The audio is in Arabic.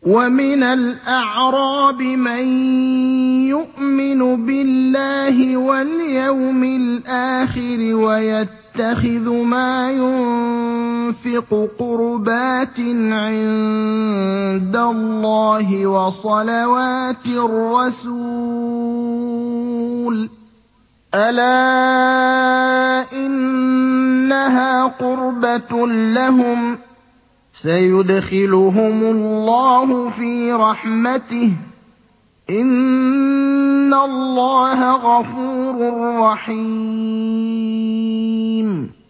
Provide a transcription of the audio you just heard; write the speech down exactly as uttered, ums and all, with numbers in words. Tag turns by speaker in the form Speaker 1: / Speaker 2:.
Speaker 1: وَمِنَ الْأَعْرَابِ مَن يُؤْمِنُ بِاللَّهِ وَالْيَوْمِ الْآخِرِ وَيَتَّخِذُ مَا يُنفِقُ قُرُبَاتٍ عِندَ اللَّهِ وَصَلَوَاتِ الرَّسُولِ ۚ أَلَا إِنَّهَا قُرْبَةٌ لَّهُمْ ۚ سَيُدْخِلُهُمُ اللَّهُ فِي رَحْمَتِهِ ۗ إِنَّ اللَّهَ غَفُورٌ رَّحِيمٌ